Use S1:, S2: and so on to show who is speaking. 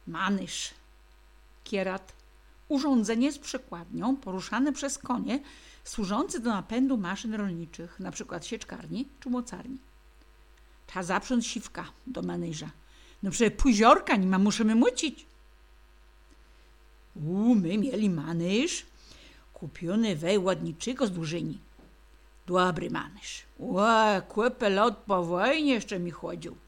S1: Manysz. Kierat. Urządzenie z przekładnią poruszane przez konie, służące do napędu maszyn rolniczych, np. sieczkarni czy mocarni. Trzeba zaprząc siwka do manyża. No przecież puziorka nie ma, musimy mucić. My mieli manyż kupiony wej ładniczego z Dłużyni. Dobry manyż. Kłepę lat po wojnie jeszcze mi chodził.